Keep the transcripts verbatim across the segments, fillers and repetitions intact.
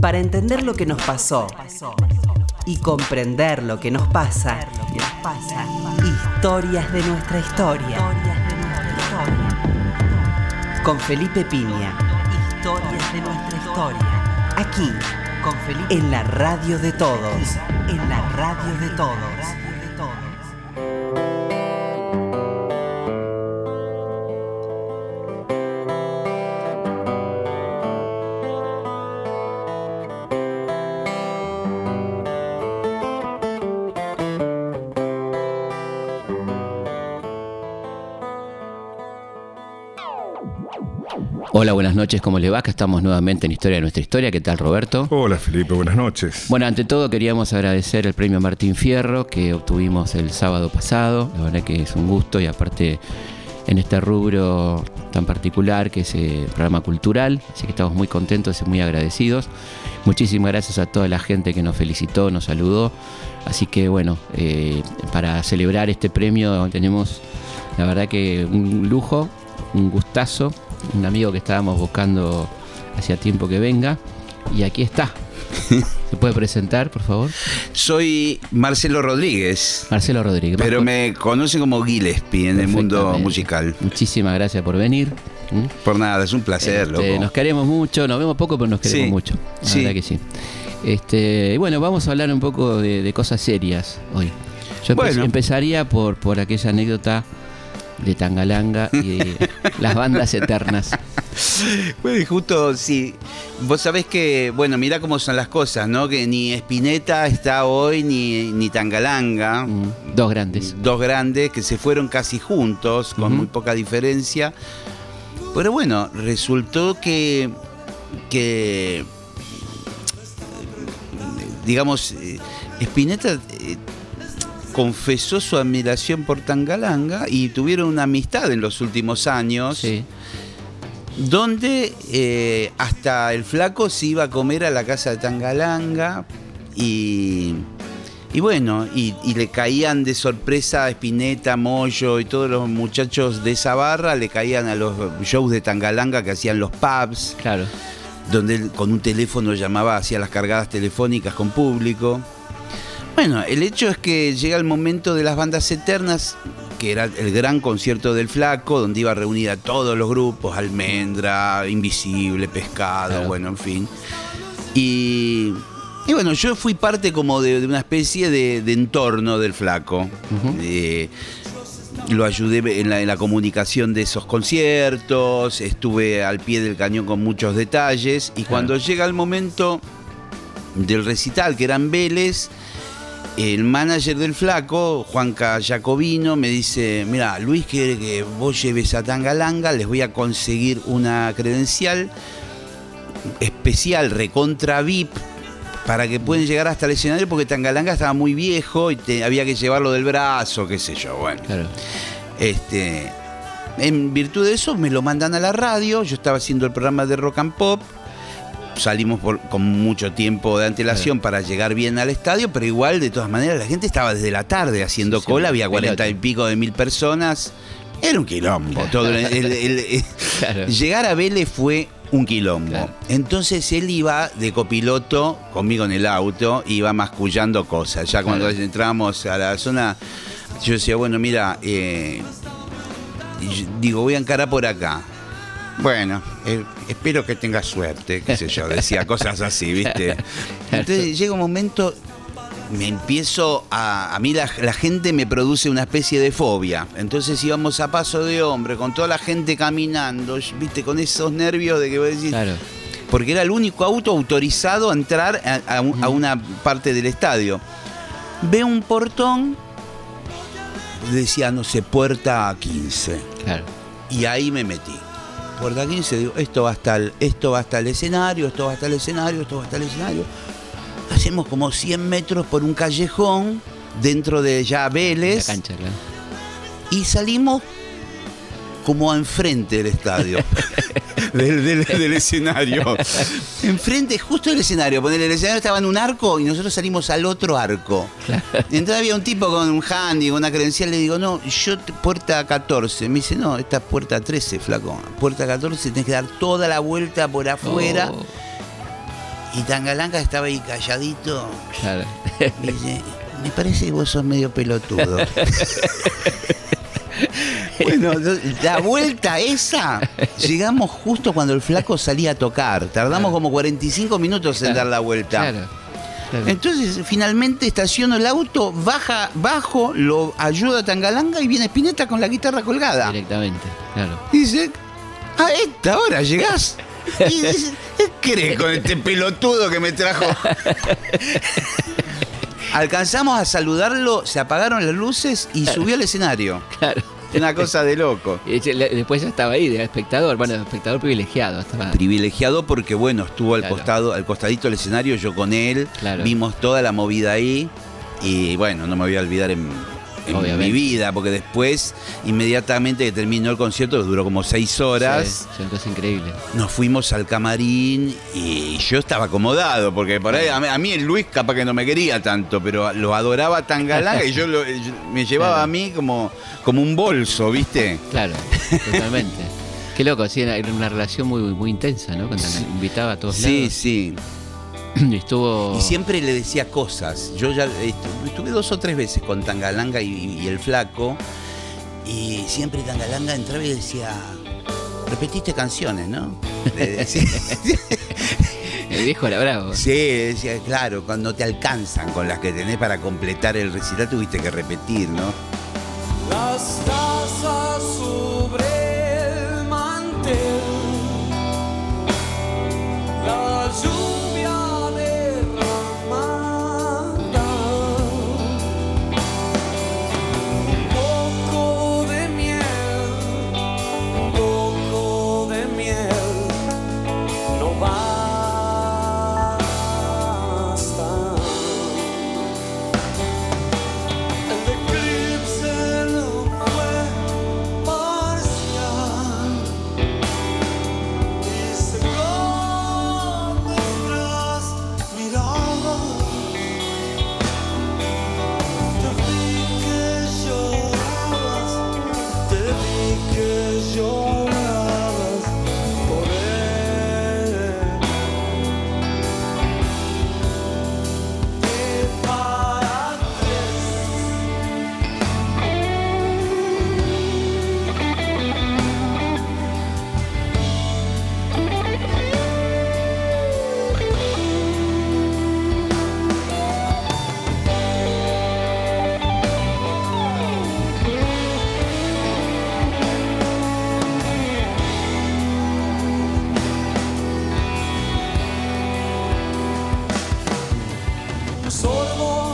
Para entender lo que nos pasó y comprender lo que nos pasa, historias de nuestra historia. Con Felipe Piña, historias de nuestra historia. Aquí, con Felipe, en la radio de todos, en la radio de todos. Hola, buenas noches, ¿cómo le va? Acá estamos nuevamente en Historia de Nuestra Historia. ¿Qué tal, Roberto? Hola, Felipe, buenas noches. Bueno, ante todo queríamos agradecer el premio Martín Fierro que obtuvimos el sábado pasado. La verdad que es un gusto y aparte en este rubro tan particular que es el programa cultural. Así que estamos muy contentos y muy agradecidos. Muchísimas gracias a toda la gente que nos felicitó, nos saludó. Así que bueno, eh, para celebrar este premio tenemos la verdad que un lujo, un gustazo. Un amigo que estábamos buscando hacía tiempo que venga y aquí está. ¿Se puede presentar, por favor? Soy Marcelo Rodríguez. Marcelo Rodríguez. Pero me conocen como Gillespie en el mundo musical. Muchísimas gracias por venir. ¿Mm? Por nada, es un placer, este, loco. Nos queremos mucho, nos vemos poco, pero nos queremos sí, mucho. La sí. verdad que sí. Este, bueno, vamos a hablar un poco de, de cosas serias hoy. Yo bueno. empezaría por, por aquella anécdota de Tangalanga y de las bandas eternas. Bueno, y justo, sí. Vos sabés que, bueno, mirá cómo son las cosas, ¿no? Que ni Spinetta está hoy, ni, ni Tangalanga. Mm, dos grandes. Dos grandes que se fueron casi juntos, con uh-huh. muy poca diferencia. Pero bueno, resultó que, que digamos, Spinetta confesó su admiración por Tangalanga y tuvieron una amistad en los últimos años, sí. donde eh, hasta el flaco se iba a comer a la casa de Tangalanga y, y bueno, y, y le caían de sorpresa a Spinetta, Moyo y todos los muchachos de esa barra, le caían a los shows de Tangalanga que hacían los pubs, claro. donde él con un teléfono llamaba, hacía las cargadas telefónicas con público. Bueno, el hecho es que llega el momento de las bandas eternas, que era el gran concierto del Flaco, donde iba a reunir a todos los grupos, Almendra, Invisible, Pescado, claro. bueno, en fin. Y, y bueno, yo fui parte como de, de una especie de, de entorno del Flaco. Uh-huh. Eh, lo ayudé en la, en la comunicación de esos conciertos, estuve al pie del cañón con muchos detalles, y claro. cuando llega el momento del recital, que era en Vélez, el manager del Flaco, Juanca Jacobino, me dice: mira, Luis quiere que vos lleves a Tangalanga, les voy a conseguir una credencial especial, recontra V I P, para que puedan llegar hasta el escenario, porque Tangalanga estaba muy viejo y te, había que llevarlo del brazo, qué sé yo, bueno. Claro. Este, en virtud de eso me lo mandan a la radio, yo estaba haciendo el programa de Rock and Pop. Salimos por, con mucho tiempo de antelación claro. para llegar bien al estadio, pero igual, de todas maneras, la gente estaba desde la tarde haciendo sí, cola, había cuarenta y pico de mil personas. Era un quilombo. Claro. Todo el, el, el, el, claro. Llegar a Vélez fue un quilombo. Claro. Entonces él iba de copiloto conmigo en el auto, iba mascullando cosas. Ya cuando claro. entramos a la zona, yo decía, bueno, mira, eh, digo, voy a encarar por acá. Bueno, eh, espero que tengas suerte, qué sé yo, decía cosas así, ¿viste? Entonces llega un momento, me empiezo a... A mí la, la gente me produce una especie de fobia. Entonces íbamos a paso de hombre, con toda la gente caminando, ¿viste? Con esos nervios de que voy a decir... Claro. Porque era el único auto autorizado a entrar a, a, a una parte del estadio. Veo un portón, decía, no sé, puerta quince. Claro. Y ahí me metí. Puerta quince, digo, esto va hasta el, esto va hasta el escenario, esto va hasta el escenario, esto va hasta el escenario. Hacemos como cien metros por un callejón dentro de ya Vélez. La cancha, claro. Y salimos como enfrente del estadio, del, del, del escenario. Enfrente, justo del escenario. Porque el escenario estaba en un arco y nosotros salimos al otro arco. Claro. Entonces había un tipo con un handy, con una credencial. Le digo, no, yo puerta catorce. Me dice, no, esta es puerta trece, flaco. Puerta catorce, tenés que dar toda la vuelta por afuera. Oh. Y Tangalanga estaba ahí calladito. Claro. Y dice, me parece que vos sos medio pelotudo. Bueno, la vuelta esa, llegamos justo cuando el flaco salía a tocar. Tardamos claro. como cuarenta y cinco minutos en dar la vuelta. Claro, claro. Entonces, finalmente estaciono el auto, baja, bajo, lo ayuda a Tangalanga y viene Spinetta con la guitarra colgada. Directamente, claro. Y dice, a esta hora llegás. Y dice, ¿qué crees con este pelotudo que me trajo? Alcanzamos a saludarlo, se apagaron las luces y claro. subió al escenario. Claro. Una cosa de loco. Después ya estaba ahí, de espectador, bueno, espectador privilegiado. Estaba... Privilegiado porque, bueno, estuvo al claro. costado, al costadito del escenario, yo con él, claro. vimos toda la movida ahí y, bueno, no me voy a olvidar en, en mi vida, porque después, inmediatamente que terminó el concierto, que duró como seis horas, sí, es increíble. Nos fuimos al camarín y yo estaba acomodado, porque por ahí, a mí, a mí el Luis capaz que no me quería tanto, pero lo adoraba Tangalanga y yo, lo, yo me llevaba claro. a mí como, como un bolso, ¿viste? Claro, totalmente. Qué loco, sí, era una relación muy, muy intensa, ¿no? Cuando sí. invitaba a todos sí, lados. Sí, sí. Estuvo... Y siempre le decía cosas. Yo ya estuve dos o tres veces con Tangalanga y, y el flaco. Y siempre Tangalanga entraba y decía, repetiste canciones, ¿no? Le decía. El viejo era bravo. Sí, decía, claro, cuando te alcanzan con las que tenés para completar el recital, tuviste que repetir, ¿no? Las tazas sobre el mantel, la lluvia derramada, un poco de miel, un poco de miel, no basta. El eclipse no fue parcial y secó nuestras miradas. Te vi que llorabas, te vi que llorabas por él. Y para tres. Sorbo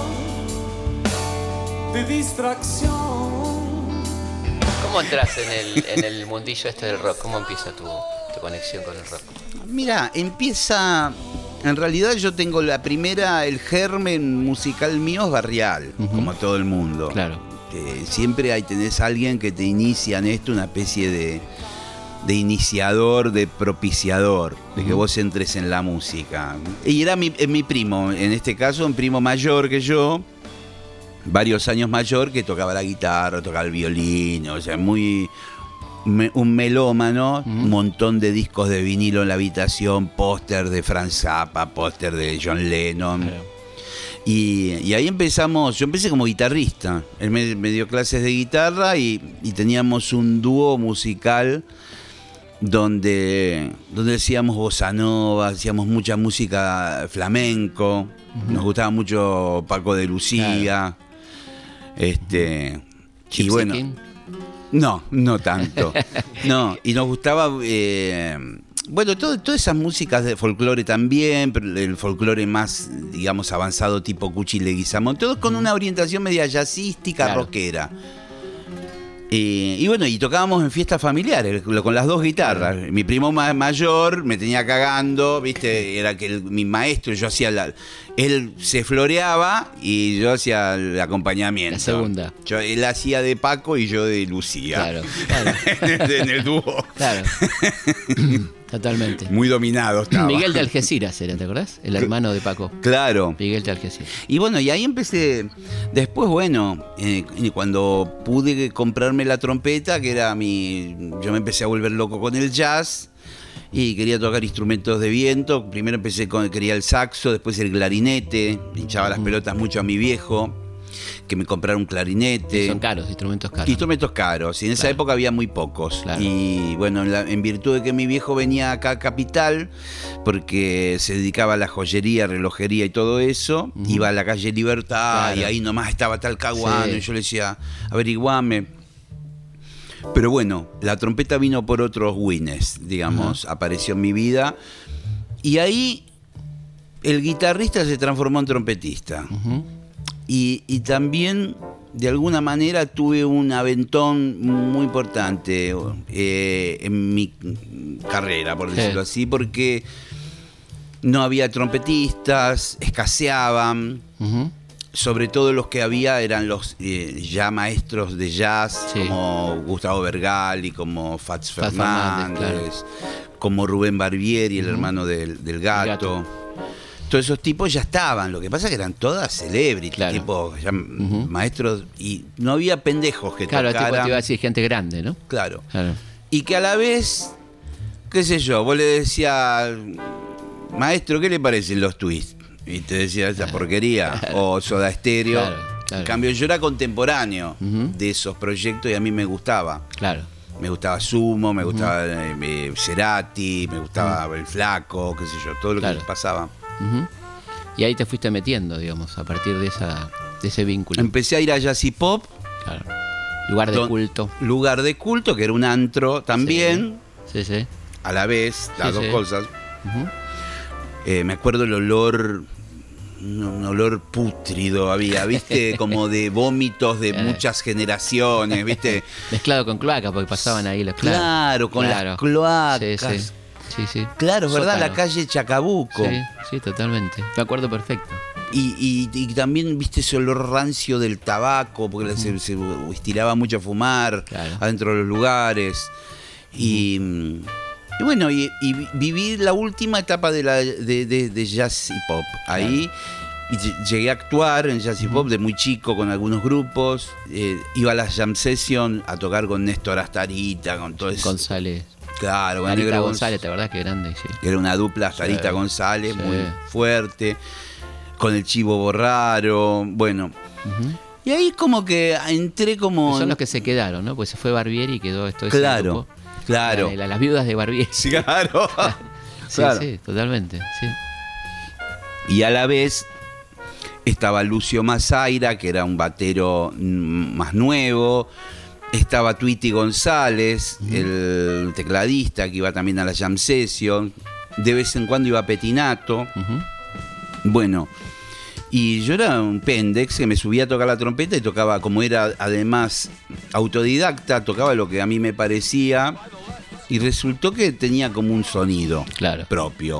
de distracción. ¿Cómo entras en el, en el mundillo este del rock? ¿Cómo empieza tu, tu conexión con el rock? Mira, empieza... En realidad yo tengo la primera, el germen musical mío es barrial, uh-huh. como todo el mundo. Claro. Que siempre hay, tenés a alguien que te inicia en esto, una especie de, de iniciador, de propiciador, de que uh-huh. vos entres en la música. Y era mi, mi primo, en este caso un primo mayor que yo, varios años mayor, que tocaba la guitarra, tocaba el violín, o sea, muy... Me, un melómano, uh-huh. un montón de discos de vinilo en la habitación, póster de Frank Zappa, póster de John Lennon. Claro. Y, y ahí empezamos, yo empecé como guitarrista. Él me, me dio clases de guitarra y, y teníamos un dúo musical donde, donde hacíamos bossa nova, hacíamos mucha música flamenco. Uh-huh. Nos gustaba mucho Paco de Lucía. Claro. Este, Gypsy y bueno. King. No, no tanto. No, y nos gustaba, eh, bueno, todo, todas esas músicas de folclore también, pero el folclore más, digamos, avanzado tipo Cuchi Leguizamón, todos con una orientación media jazzística, claro. rockera. Eh, y bueno, y tocábamos en fiestas familiares con las dos guitarras. Claro. Mi primo ma- mayor me tenía cagando, viste, era que el, mi maestro, yo hacía la, él se floreaba y yo hacía el acompañamiento. La segunda. Yo, él hacía de Paco y yo de Lucía. Claro, claro. En el dúo. Claro. Totalmente. Muy dominado estaba. Miguel de Algeciras era, ¿te acordás? El hermano de Paco. Claro. Miguel de Algeciras. Y bueno, y ahí empecé. Después, bueno, eh, cuando pude comprarme la trompeta, que era mi. Yo me empecé a volver loco con el jazz. Y quería tocar instrumentos de viento. Primero empecé con, quería el saxo, después el clarinete. Hinchaba las pelotas mucho a mi viejo, que me comprara un clarinete. Son caros, instrumentos caros. Instrumentos caros. Y en esa Claro. época había muy pocos. Claro. Y bueno, en, la- en virtud de que mi viejo venía acá a Capital, porque se dedicaba a la joyería, relojería y todo eso, Ujú. iba a la calle Libertad, Claro. y ahí nomás estaba Talcahuano. Sí. Y yo le decía, averiguame. Pero bueno, la trompeta vino por otros wines, digamos, Ajá. apareció en mi vida. Y ahí el guitarrista se transformó en trompetista. Ujú. Y, y también, de alguna manera, tuve un aventón muy importante eh, en mi carrera, por Sí. decirlo así, porque no había trompetistas, escaseaban. Ujú. Sobre todo los que había eran los eh, ya maestros de jazz, Sí. como Gustavo Bergali, como Fats Fats Fernández, Fernández, como Rubén Barbieri, el Ujú. hermano del, del gato. gato. Todos esos tipos ya estaban, lo que pasa es que eran todas celebrities, Claro. tipo ya Ujú. maestros, y no había pendejos que Claro, tipo, tocaran. te iba a decir gente grande, ¿no? Claro. Claro. Y que a la vez, qué sé yo, vos le decías, maestro, ¿qué le parecen los twists? Y te decía esa porquería, o Soda Stereo. Claro, claro. En cambio, yo era contemporáneo Ujú. de esos proyectos y a mí me gustaba. Claro. Me gustaba Sumo, me gustaba eh, eh, Cerati, me gustaba El Flaco, qué sé yo, todo lo Claro. que pasaba. Ujú. Y ahí te fuiste metiendo, digamos, a partir de esa de ese vínculo. Empecé a ir a Jazz y Pop, Claro. Lugar de don- culto. lugar de culto, que era un antro también, Sí, sí. a la vez, las Sí, dos sí. cosas. Ujú. Eh, me acuerdo el olor, un, un olor pútrido había, ¿viste? Como de vómitos de Eh. muchas generaciones, ¿viste? Mezclado con cloaca, porque pasaban ahí las cloacas. Claro, con las cloacas. Sí, sí. Sí, sí. Claro, es verdad, Sótano. la calle Chacabuco. Sí, sí, totalmente. Me acuerdo perfecto. Y, y- y también, viste, ese olor rancio del tabaco, porque se, se estiraba mucho a fumar Claro. adentro de los lugares. Y, y bueno, y, y vi- viví la última etapa de, la, de, de- de jazz y pop. Ahí y ll- llegué a actuar en jazz y pop de muy chico con algunos grupos. Eh, iba a las jam session a tocar con Néstor Astarita, con todo eso. González. Claro, con el Marita negro González, ¿te acordás? Qué grande, sí. era una dupla, Sarita Sí, González, sí. muy fuerte, con el Chivo Borraro, bueno. Ujú. Y ahí como que entré como... Son los que se quedaron, ¿no? Pues se fue Barbieri y quedó esto ese Claro, grupo. claro. La- la- las viudas de Barbieri. Sí, claro. Sí, Claro. sí, totalmente. Sí. Y a la vez estaba Lucio Mazaira, que era un batero mm, más nuevo. Estaba Tweety González, el tecladista, que iba también a la jam session. De vez en cuando iba Petinato. Ujú. Bueno, y yo era un pendex que me subía a tocar la trompeta y tocaba, como era además autodidacta, tocaba lo que a mí me parecía y resultó que tenía como un sonido Claro. propio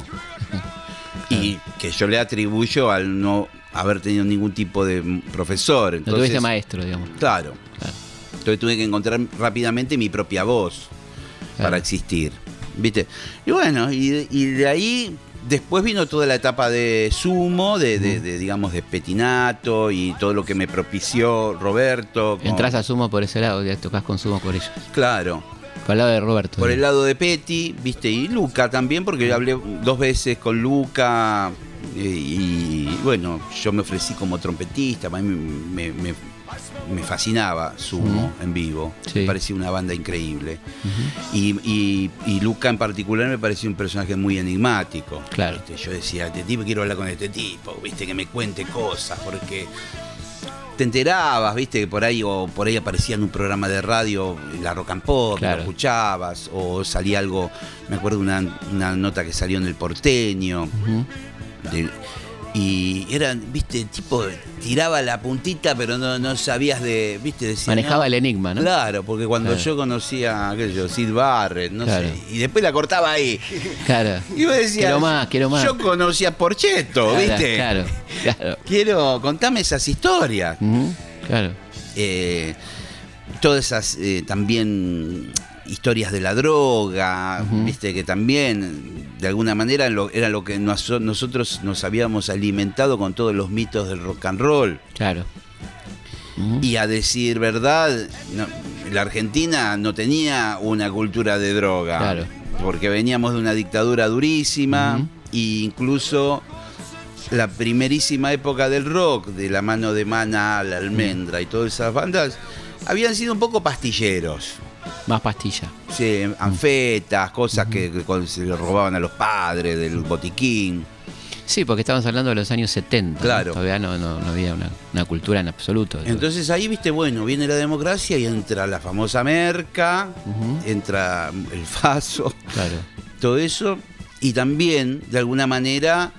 y que yo le atribuyo al no haber tenido ningún tipo de profesor. No Entonces, tuviste maestro, digamos. claro, Claro. entonces tuve que encontrar rápidamente mi propia voz Claro. para existir, ¿viste? Y bueno, y, y de ahí después vino toda la etapa de Sumo, de, de- de, digamos, de Petinato y todo lo que me propició Roberto. con- Entras a Sumo por ese lado, ya tocas con Sumo por ellos. Claro, Por el lado de Roberto. por el digamos. lado de Peti, ¿viste? Y Luca también, porque hablé dos veces con Luca y, y, bueno, yo me ofrecí como trompetista, a mí me, me- me fascinaba Sumo en vivo, Sí. me parecía una banda increíble. Ujú. Y, y- y Luca en particular me parecía un personaje muy enigmático. Claro. ¿viste? Yo decía, este tipo, quiero hablar con este tipo, ¿viste? Que me cuente cosas, porque te enterabas, ¿viste? Que por ahí, o por ahí aparecía en un programa de radio, la Rock and Pop, Claro. lo escuchabas, o salía algo, me acuerdo una, una nota que salió en El Porteño, Ujú. de- y era, ¿viste? Tipo, tiraba la puntita, pero no, no sabías de, ¿viste? Decía, Manejaba no. el enigma, ¿no? Claro, porque cuando Claro. yo conocía, qué sé yo, Sid Barrett, no Claro. sé, y después la cortaba ahí. Claro. Y vos decías, Quiero más, quiero más. yo conocía a Porchetto, Claro, ¿viste? Claro, claro. Quiero, contame esas historias. Ujú. Claro. Eh, todas esas eh, también historias de la droga, Ujú. viste, que también de alguna manera lo- era lo que nos- nosotros nos habíamos alimentado con todos los mitos del rock and roll. Claro. Ujú. Y a decir verdad, no, la Argentina no tenía una cultura de droga. Claro. porque veníamos de una dictadura durísima, Ujú. e incluso la primerísima época del rock, de la mano de Maná, La Almendra y todas esas bandas, habían sido un poco pastilleros. Más pastilla. Sí, anfetas, cosas que, que se le robaban a los padres del botiquín. Sí, porque estamos hablando de los años setenta. Claro. ¿no? Todavía no, no, no había una, una cultura en absoluto. Entonces ahí, viste, bueno, viene la democracia y entra la famosa merca, Ujú. entra el faso, Claro. todo eso. Y también, de alguna manera,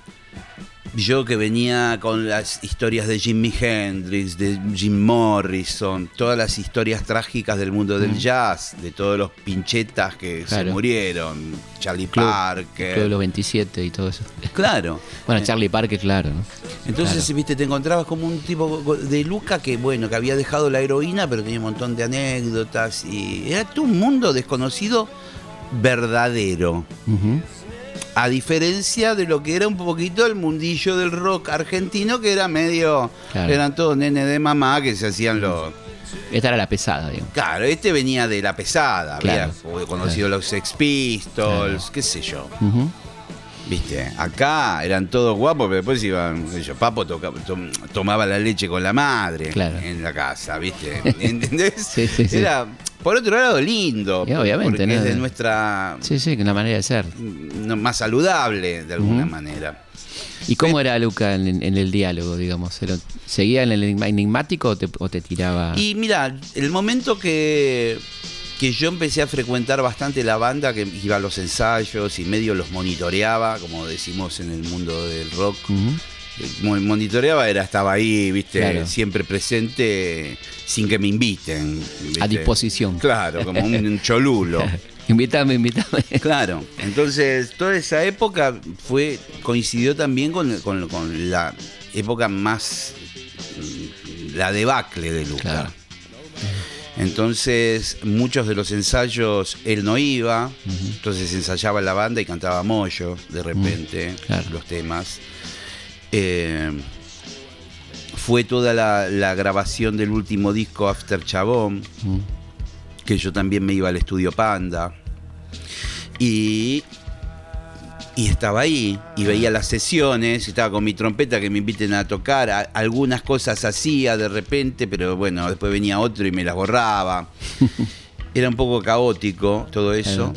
yo que venía con las historias de Jimi Hendrix, de Jim Morrison, todas las historias trágicas del mundo del jazz, de todos los pinchetas que Claro. se murieron, Charlie Club, Parker. Club de los veintisiete y todo eso. Claro. Bueno, Charlie Parker, claro, ¿no? Entonces, Claro. viste, te encontrabas como un tipo de Luca que, bueno, que había dejado la heroína, pero tenía un montón de anécdotas y era todo un mundo desconocido verdadero. Ujú. A diferencia de lo que era un poquito el mundillo del rock argentino, que era medio, Claro. eran todos nenes de mamá que se hacían los... Esta era la pesada, digamos. Claro, este venía de la pesada, Claro. había conocido los Sex Pistols, qué sé yo. Ujú. Viste, acá eran todos guapos, pero después iban, qué sé yo, Papo toca- tom- tomaba la leche con la madre Claro. en la casa, ¿viste? ¿Entendés? Sí, sí, sí. Era, por otro lado, lindo. Y obviamente, porque ¿no? es de nuestra Sí, sí, que una manera de ser. no, más saludable, de alguna Ujú. manera. ¿Y cómo era Luca en, en el diálogo, digamos? ¿Se lo- ¿Seguía en el enigma- enigmático o te, o te tiraba? Y mira, el momento que, que yo empecé a frecuentar bastante la banda, que iba a los ensayos y medio los monitoreaba, como decimos en el mundo del rock. Ujú. Mo- monitoreaba, era, estaba ahí, viste, Claro. siempre presente, sin que me inviten. ¿viste? A disposición. Claro, como un, un cholulo. Invítame, invítame. Claro, entonces toda esa época fue coincidió también con, con- con la época más, mm, la debacle de Luca. Claro. Entonces muchos de los ensayos él no iba, entonces ensayaba la banda y cantaba Moyo de repente, claro. los temas. Eh, fue toda la, la grabación del último disco After Chabón, Mm. que yo también me iba al estudio Panda y, y estaba ahí y veía las sesiones, estaba con mi trompeta que me inviten a tocar, a- algunas cosas hacía de repente, pero bueno, después venía otro y me las borraba. Era un poco caótico todo eso,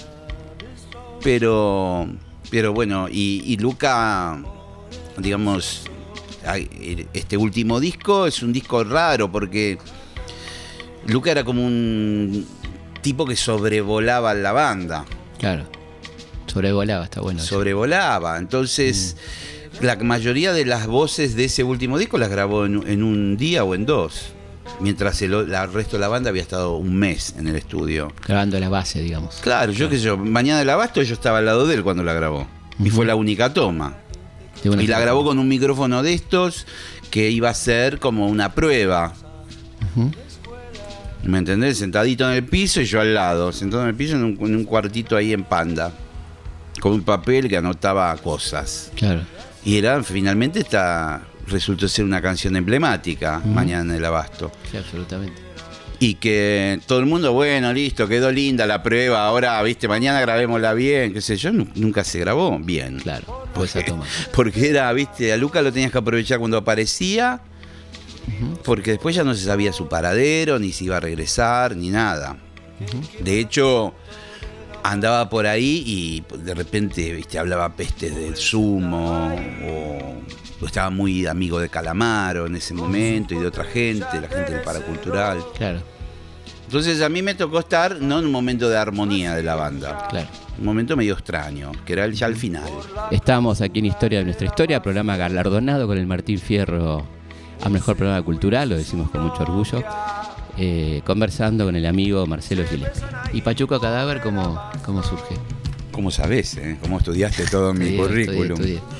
pero pero bueno, y, y Luca, digamos, ay, este último disco es un disco raro porque Luca era como un tipo que sobrevolaba la banda, Claro. Sobrevolaba, está bueno. sobrevolaba. Entonces, la mayoría de las voces de ese último disco las grabó en, en un día o en dos, mientras el, o- la- el resto de la banda había estado un mes en el estudio. Grabando la base, digamos. Claro, yo qué sé yo, Mañana del Abasto yo estaba al lado de él cuando la grabó. Y Ujú. fue la única toma. De una Y la forma. grabó con un micrófono de estos que iba a ser como una prueba. Ujú. ¿Me entendés? Sentadito en el piso y yo al lado, sentado en el piso en un, en un cuartito ahí en Panda, con un papel que anotaba cosas. Claro. Y era, finalmente, esta resultó ser una canción emblemática, Ujú. Mañana en el Abasto. Sí, absolutamente. Y que todo el mundo, bueno, listo, quedó linda la prueba, ahora, viste, mañana grabémosla bien, qué sé yo, nu- nunca se grabó bien. Claro. Fue esa toma. Porque era, viste, a Luca lo tenías que aprovechar cuando aparecía, porque después ya no se sabía su paradero, ni si iba a regresar, ni nada. De hecho, andaba por ahí y de repente, viste, hablaba pestes del Sumo, o, o estaba muy amigo de Calamaro en ese momento y de otra gente, la gente del Paracultural. Claro, Entonces a mí me tocó estar, no en un momento de armonía de la banda, claro. un momento medio extraño, que era el- ya al final. Estamos aquí en Historia de Nuestra Historia, programa galardonado con el Martín Fierro a Mejor Programa Cultural, lo decimos con mucho orgullo, eh, conversando con el amigo Marcelo Gillespie. ¿Y Pachuco Cadáver cómo, cómo surge? ¿Cómo sabés, eh? ¿Cómo estudiaste todo mi Estudié, currículum? estudié, estudié.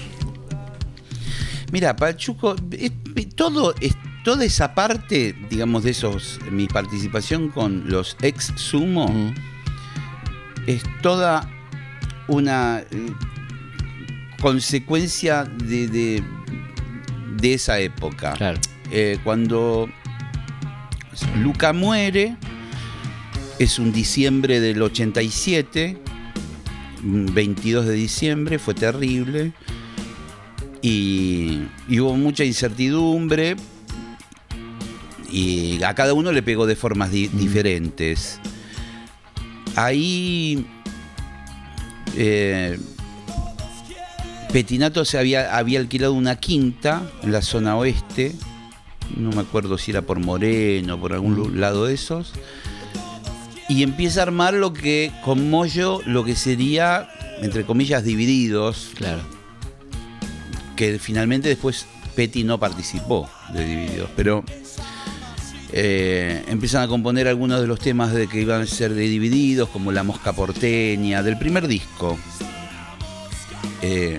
Mira, Pachuco, es- todo, es- toda esa parte, digamos, de esos, mi participación con los ex Sumo, Mm, es toda una eh, consecuencia de, de, de esa época. claro. Eh, cuando Luca muere, es un diciembre del ochenta y siete, veintidós de diciembre, fue terrible. Y, y hubo mucha incertidumbre. Y a cada uno le pegó de formas di- mm. diferentes. Ahí eh, Pettinato se había, había alquilado una quinta en la zona oeste. No me acuerdo si era por Moreno, por algún lado de esos. Y empieza a armar lo que, con Moyo, lo que sería, entre comillas, Divididos. Claro. Que finalmente después Petti no participó de Divididos. Pero eh, empiezan a componer algunos de los temas de que iban a ser de Divididos, como La Mosca Porteña, del primer disco. Eh,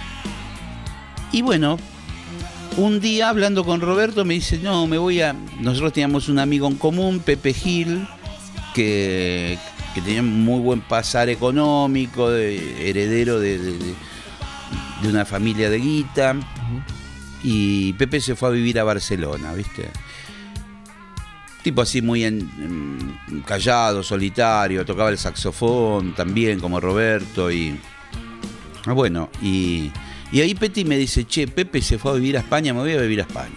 y bueno, un día hablando con Roberto me dice, no, me voy a... Nosotros teníamos un amigo en común, Pepe Gil, que, que tenía muy buen pasar económico, de, heredero de, de, de una familia de guita. Uh-huh. Y Pepe se fue a vivir a Barcelona, ¿viste? Tipo así muy en, en, callado, solitario, tocaba el saxofón también como Roberto y... Bueno, y... Y ahí Petti me dice, che, Pepe se fue a vivir a España, me voy a vivir a España.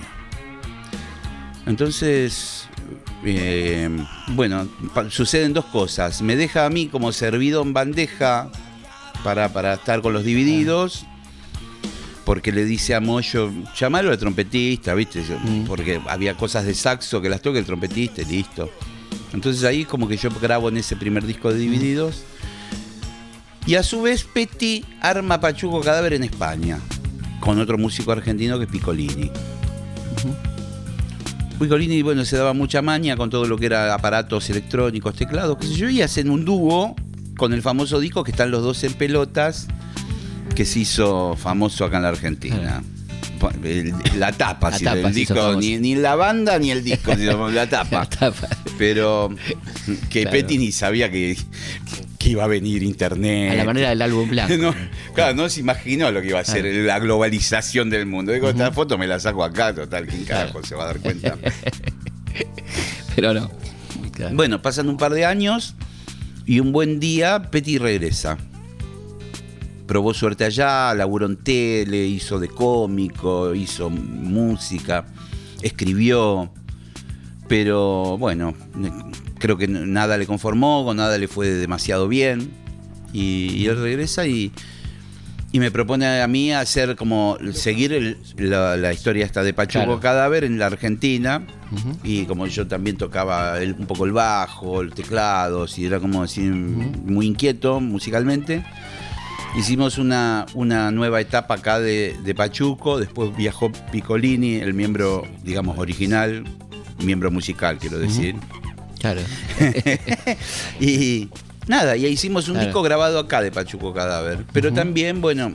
Entonces, eh, bueno, pa- suceden dos cosas. Me deja a mí como servido en bandeja para, para estar con los Divididos, porque le dice a Moyo, llamalo al trompetista, ¿viste? Mm. Porque había cosas de saxo que las toque el trompetista y listo. Entonces ahí como que yo grabo en ese primer disco de Divididos. Mm. Y a su vez Petti arma Pachuco Cadáver en España, con otro músico argentino que es Piccolini. Uh-huh. Piccolini, bueno, se daba mucha maña con todo lo que era aparatos electrónicos, teclados, qué sé yo, y hacen un dúo con el famoso disco que están los dos en pelotas, que se hizo famoso acá en la Argentina. Uh-huh. El, la tapa, la si tapa el disco, ni, ni la banda ni el disco, sino la tapa. La tapa. Pero que claro. Petti ni sabía que... que iba a venir internet. A la manera del álbum blanco. No, claro, no se imaginó lo que iba a ser claro. La globalización del mundo. Digo, uh-huh. Esta foto me la saco acá, total, ¿quién carajo claro. se va a dar cuenta? Pero no. Claro. Bueno, pasan un par de años y un buen día Petti regresa. Probó suerte allá, laburó en tele, hizo de cómico, hizo música, escribió, pero bueno... Creo que nada le conformó, con nada le fue demasiado bien. Y, y él regresa y, y me propone a mí hacer como seguir el, la, la historia esta de Pachuco claro. Cadáver en la Argentina. Uh-huh. Y como yo también tocaba el, un poco el bajo, el teclado, y era como así uh-huh. muy inquieto musicalmente. Hicimos una, una nueva etapa acá de, de Pachuco. Después viajó Piccolini, el miembro, digamos, original, miembro musical, quiero decir. Uh-huh. Claro. Y nada, y hicimos un claro. disco grabado acá de Pachuco Cadáver. Pero uh-huh. también, bueno,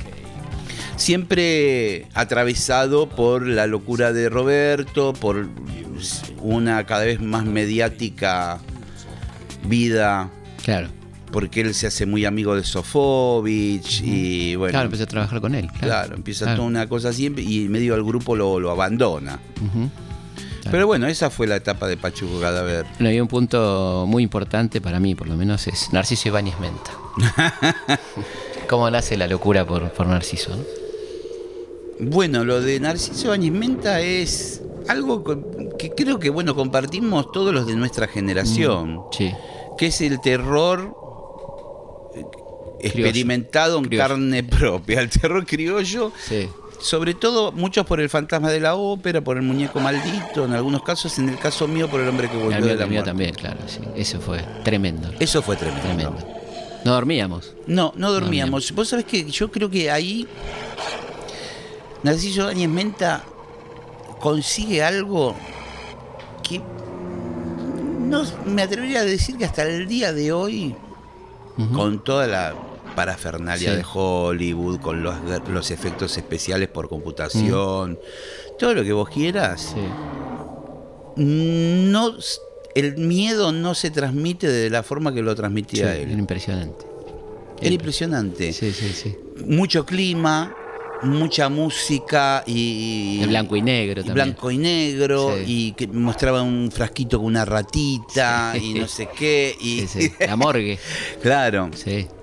siempre atravesado por la locura de Roberto, por una cada vez más mediática vida. Claro. Porque él se hace muy amigo de Sofovich uh-huh. y bueno. Claro, empezó a trabajar con él. Claro, claro empieza claro. toda una cosa así y medio al grupo lo, lo abandona. Uh-huh. Claro. Pero bueno, esa fue la etapa de Pachuco Cadáver. Bueno, hay un punto muy importante para mí, por lo menos, es Narciso Ibáñez Menta. ¿Cómo nace la locura por, por Narciso? ¿No? Bueno, lo de Narciso Ibáñez Menta es algo que creo que bueno compartimos todos los de nuestra generación. Mm, sí. Que es el terror experimentado en criollo. Carne propia, el terror criollo. Sí. Sobre todo, muchos por el fantasma de la ópera, por el muñeco maldito, en algunos casos, en el caso mío, por el hombre que volvió el mío, de la el mío muerte. también, claro, sí. Eso fue tremendo. Eso fue tremendo. Tremendo. No dormíamos. No, no dormíamos. Vos sabés que yo creo que ahí Narciso Ibáñez Menta consigue algo que no me atrevería a decir que hasta el día de hoy, uh-huh. con toda la parafernalia sí. de Hollywood, con los, los efectos especiales por computación, mm. todo lo que vos quieras, sí. no, el miedo no se transmite de la forma que lo transmitía sí, él. Era impresionante. Era impresionante. Sí, sí, sí. Mucho clima, mucha música y... De blanco y negro también. Blanco y negro, sí. y que mostraba un frasquito con una ratita, sí. y no sé qué. Y... Sí, sí. La morgue. Claro. Sí.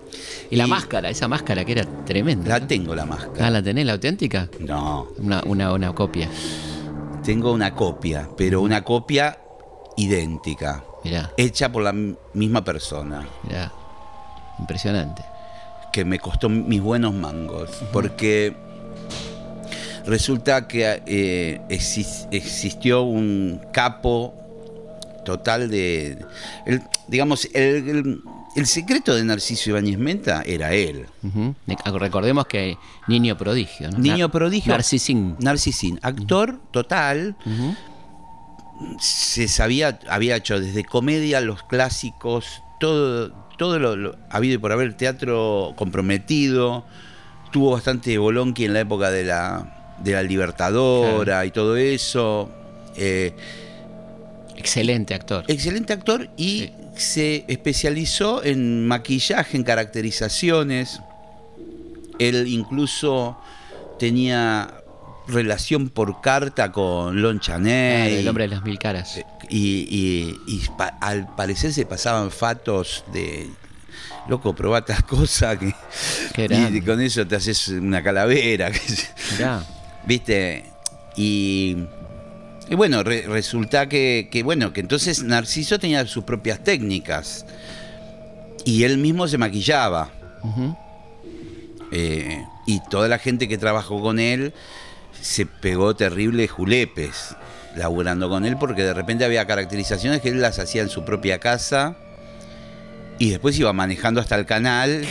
Y la Y- máscara, esa máscara que era tremenda. La ¿no? tengo la máscara. Ah, ¿la tenés, la auténtica? No, Una, una, una copia. tengo una copia, pero una copia idéntica, Mirá, hecha por la m- misma persona, mirá. Impresionante. que me costó mis buenos mangos, porque resulta que eh, exis- existió un capo total de... el- digamos, el, el- el secreto de Narciso Ibáñez Menta era él. Ujú. Recordemos que niño prodigio, ¿no? Niño Nar- prodigio. Narcisín. Narcisín, actor total, Ujú. se sabía, había hecho desde comedia, los clásicos, todo, todo lo, lo habido y por haber, teatro comprometido, tuvo bastante bolonqui en la época de la, de la Libertadora Claro. y todo eso. Eh, Excelente actor. excelente actor y Sí. se especializó en maquillaje, en caracterizaciones. Él incluso tenía relación por carta con Lon Ah, Chaney. el hombre de las mil caras. Y, y- y pa- al parecer se pasaban fatos de... Loco, probá tal cosa que... Qué Y grande. con eso te haces una calavera. que se- Mirá. ¿Viste? Y... Y bueno, re- resulta que, que, bueno, que entonces Narciso tenía sus propias técnicas. Y él mismo se maquillaba. Ujú. Eh, y toda la gente que trabajó con él se pegó terribles julepes laburando con él, porque de repente había caracterizaciones que él las hacía en su propia casa y después iba manejando hasta el canal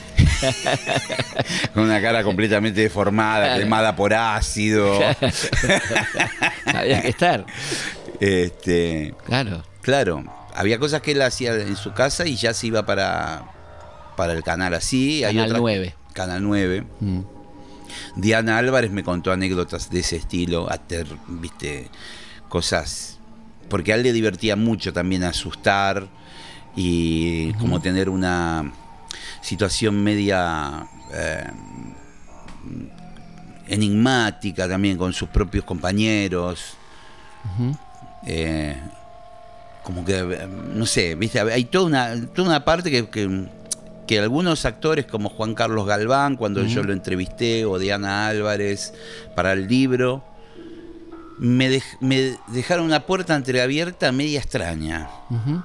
con una cara completamente deformada, Claro. quemada por ácido. Había que estar. Este, Claro. claro, había cosas que él hacía en su casa y ya se iba para, para el canal así. Hay Canal otras- nueve. Canal nueve. Mm. Diana Álvarez me contó anécdotas de ese estilo, ater- viste, cosas, porque a él le divertía mucho también asustar y como tener una situación media eh, enigmática también con sus propios compañeros. Ujú. Eh, como que, eh, no sé, viste, hay toda una, toda una parte que, que, que algunos actores como Juan Carlos Galván, cuando Ujú. yo lo entrevisté, o Diana Álvarez para el libro, me, dej- me dejaron una puerta entreabierta media extraña. Ujú.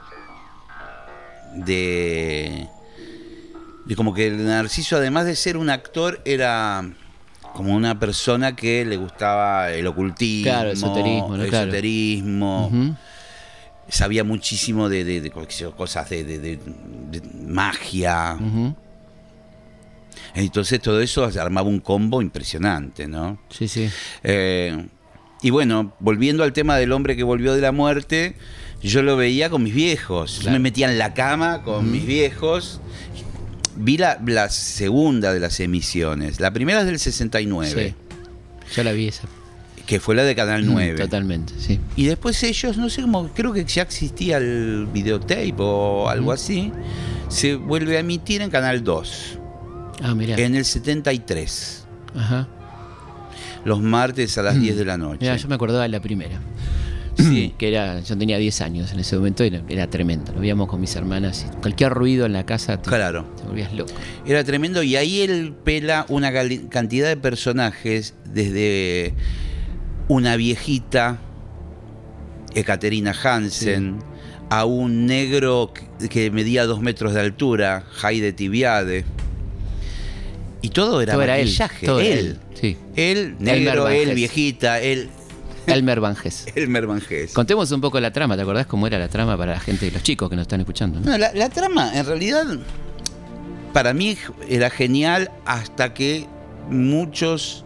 De, de como que el Narciso, además de ser un actor, era como una persona que le gustaba el ocultismo, Claro, esoterismo, ¿no? el Claro. esoterismo. Ujú. Sabía muchísimo de, de- de cosas de, de- de- de magia. Ujú. Entonces todo eso armaba un combo impresionante, ¿no? Sí, sí. Eh, y bueno, volviendo al tema del hombre que volvió de la muerte, yo lo veía con mis viejos. Yo Claro. me metía en la cama con mis viejos. Vi la, la segunda de las emisiones. La primera es del sesenta y nueve, Sí. Yo la vi esa. que fue la de Canal nueve. Mm, totalmente, sí. Y después ellos, no sé cómo, creo que ya existía el videotape o algo Ujú. así, se vuelve a emitir en Canal dos, Ah, mirá. en el setenta y tres, Ajá. los martes a las diez de la noche. Mirá, yo me acordaba de la primera. Sí. Que era, yo tenía diez años en ese momento, era, era tremendo. Lo veíamos con mis hermanas. Y cualquier ruido en la casa te, Claro, te volvías loco. era tremendo y ahí él pela una gali- cantidad de personajes, desde una viejita, Ekaterina Hansen, a un negro que- que medía dos metros de altura, Haide Tibiade. Y todo era Todo era él. maquillaje. Todo era él. él. Sí. Él, negro, Van él, Hesse. viejita, él, Elmer Van Hesse. Elmer Van Hesse. Contemos un poco la trama, ¿te acordás cómo era la trama para la gente, los chicos que nos están escuchando? ¿no? No, la, la trama, en realidad, para mí era genial hasta que muchos,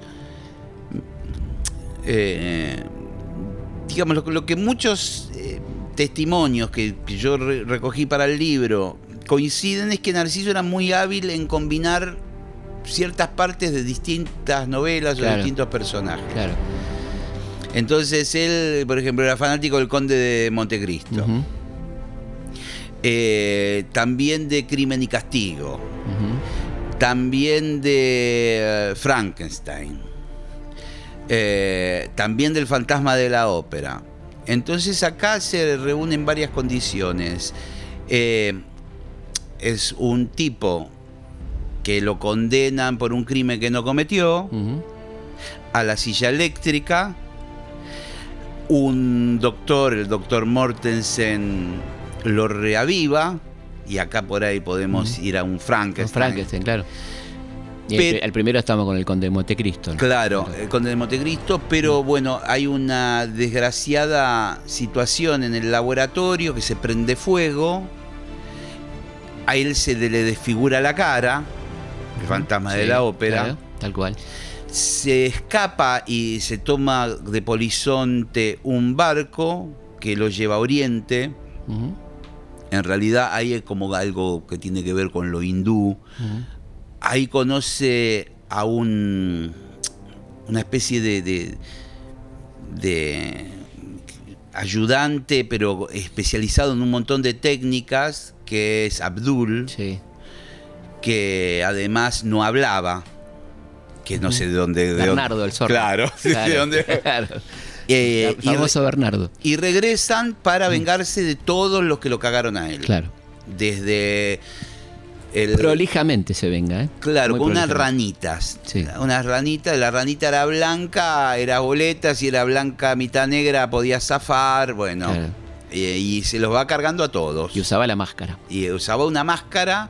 eh, digamos, lo, lo que muchos eh, testimonios que, que yo re- recogí para el libro coinciden es que Narciso era muy hábil en combinar ciertas partes de distintas novelas o de Claro. distintos personajes. Claro. Entonces él, por ejemplo, era fanático del Conde de Montecristo. Ujú, Eh, también de Crimen y Castigo, ujú. también de eh, Frankenstein, eh, también del Fantasma de la Ópera. Entonces acá se reúnen varias condiciones. Eh, es un tipo que lo condenan por un crimen que no cometió, Ujú. a la silla eléctrica. Un doctor, el doctor Mortensen, lo reaviva, y acá por ahí podemos ir a un Con Frankenstein. Frankenstein, claro. Y el, Pero- el primero estamos con el Conde de Montecristo, ¿no? Claro, el Conde de Montecristo, pero bueno, hay una desgraciada situación en el laboratorio que se prende fuego, a él se le desfigura la cara, el fantasma de Sí, la ópera, claro, tal cual. se escapa y se toma de polizonte un barco que lo lleva a Oriente. Ujú, En realidad ahí es como algo que tiene que ver con lo hindú. ujú. Ahí conoce a un una especie de, de, de ayudante, pero especializado en un montón de técnicas, que es Abdul, Sí. que además no hablaba, que no sé de dónde... de Bernardo, dónde- el zorro. Claro, de dónde... Claro. Eh, El y, re- famoso Bernardo. y regresan para vengarse de todos los que lo cagaron a él. Claro. Desde... El, Prolijamente se venga, ¿eh? Claro, Muy con unas prolijamente. ranitas. Sí. Unas ranitas, la ranita era blanca, era boleta, si era blanca mitad negra podía zafar, bueno. Claro. eh, y se los va cargando a todos. Y usaba la máscara. Y usaba una máscara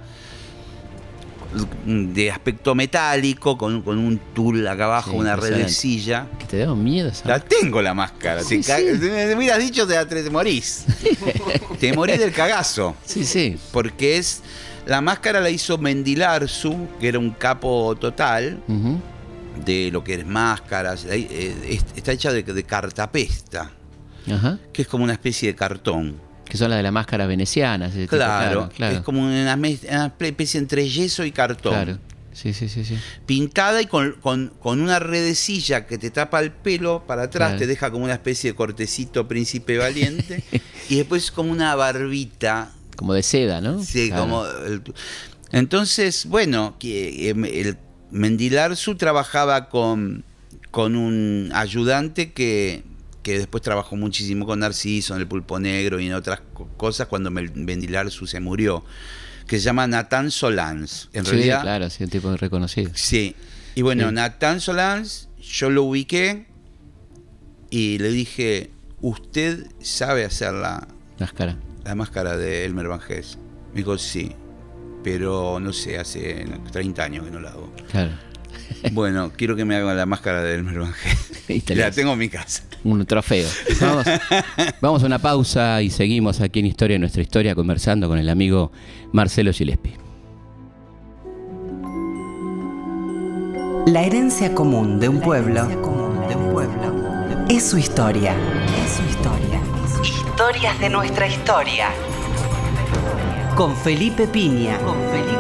de aspecto metálico, con, con un tul acá abajo, Sí, una impresionante. redecilla. Que te daba miedo esa La tengo la máscara. Sí, te, ca- sí. te- me hubieras dicho, te, te morís. Te morís del cagazo. Sí, sí. Porque es... La máscara la hizo Mendilarzu, que era un capo total Ujú. de lo que es máscaras. Eh, eh, es- Está hecha de, de cartapesta, Ajá. que es como una especie de cartón. Que son las de la máscara veneciana. ese tipo, Claro, claro. es como una, mes- una especie entre yeso y cartón. Claro. Sí, sí, sí, sí. Pintada y con, con- con una redecilla que te tapa el pelo para atrás, Claro. te deja como una especie de cortecito príncipe valiente. Y después como una barbita. Como de seda, ¿no? Sí, Claro. como el- entonces, bueno, que em, el Mendilarzu trabajaba con, con un ayudante que, que después trabajó muchísimo con Narciso en El Pulpo Negro y en otras co- cosas cuando Mel- Mendilarzu se murió, que se llama Nathan Solans. En Sí, realidad, claro, sí, un tipo reconocido. sí. Y bueno, Sí. Nathan Solans, yo lo ubiqué y le dije, ¿usted sabe hacer la, Máscara. la máscara de Elmer Van Hess? Me dijo, sí, pero no sé, hace treinta años que no la hago. Claro. Bueno, quiero que me hagan la máscara de Elmer Van Hess. Y te La la- tengo en mi casa. Un trofeo. Vamos, vamos a una pausa y seguimos aquí en Historia de Nuestra Historia conversando con el amigo Marcelo Gillespie. La herencia común de un pueblo es su historia. Es su historia. Historias de nuestra historia. Con Felipe Piña. Con Felipe